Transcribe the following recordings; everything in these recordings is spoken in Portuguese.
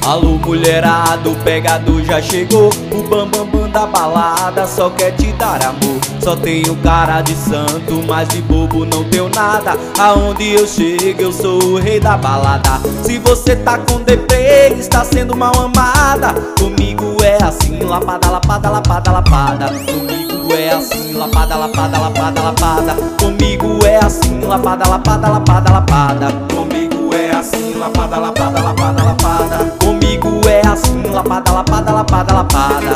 Alô mulherada, o pegado já chegou. O bambambam da balada só quer te dar amor. Só tenho cara de santo, mas de bobo não tenho nada. Aonde eu chego eu sou o rei da balada. Se você tá com deprê, está sendo mal amada. Comigo é assim, lapada, lapada, lapada, lapada. Comigo é assim, lapada, lapada, lapada, lapada. Comigo é assim, lapada, lapada, lapada, lapada. Comigo é assim, lapada, lapada, lapada, lapada. Comigo é assim, lapada, lapada, lapada, lapada.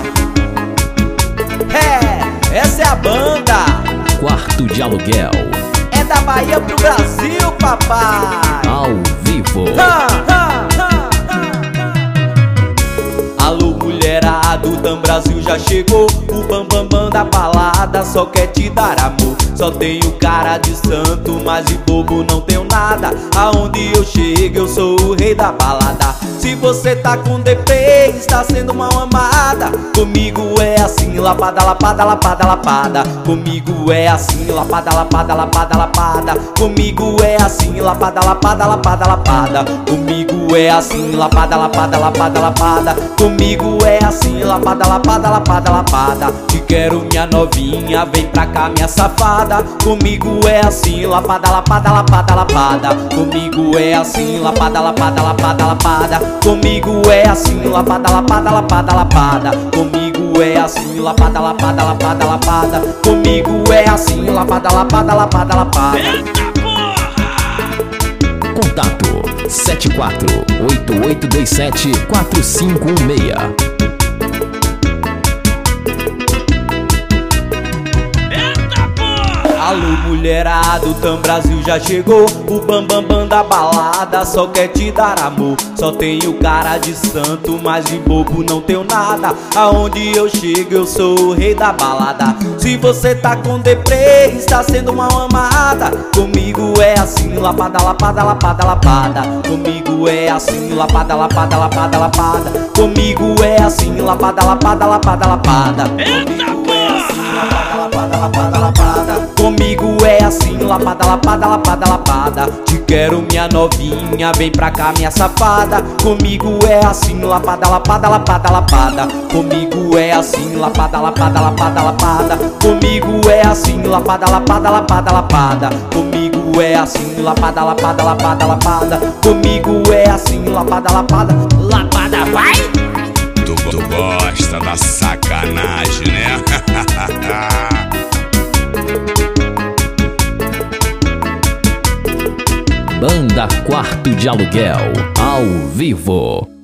Essa é a banda Quarto de Aluguel. É da Bahia pro Brasil, papai. Ao vivo. Alô mulherada, o Dan Brasil já chegou. O bambambam da balada só quer te dar amor. Só tenho cara de santo, mas de bobo não tenho nada. Aonde eu chego eu sou o rei da balada. Se você tá com deprê, está sendo mal amada. Comigo é assim, lapada, lapada, lapada, lapada. Comigo é assim, lapada, lapada, lapada, lapada. Comigo é assim, lapada, lapada, lapada, lapada. Comigo é assim, lapada, lapada, lapada, lapada. Comigo é assim, lapada, lapada, lapada, lapada. Te quero minha novinha, vem pra cá minha safada. Comigo é assim, lapada, lapada, lapada, lapada. Comigo é assim, lapada, lapada, lapada, lapada. Comigo é assim, lapada, lapada, lapada, lapada. Comigo é assim, lapada, lapada, lapada, lapada. Comigo é assim, lapada, lapada, lapada, lapada. Contato 74-8827-4516. Alô mulherada, o Dan Brasil já chegou. O bambambam da balada só quer te dar amor. Só tenho cara de santo, mas de bobo não tenho nada. Aonde eu chego eu sou o rei da balada. Se você tá com deprê, está sendo mal amada. Comigo é assim, lapada, lapada, lapada, lapada. Comigo é assim, lapada, lapada, lapada, lapada. Comigo é assim, lapada, lapada, lapada, lapada. Comigo é assim, lapada, lapada, lapada, lapada. Comigo é assim, lapada, lapada, lapada, lapada. Te quero minha novinha, vem pra cá minha safada. Comigo é assim, lapada, lapada, lapada, lapada. Comigo é assim, lapada, lapada, lapada, lapada. Comigo é assim, lapada, lapada, lapada, lapada. Comigo é assim, lapada, lapada, lapada, lapada. Comigo é assim, lapada, lapada, lapada, vai! Tu gosta da sacanagem, né? Banda Quarto de Aluguel, ao vivo.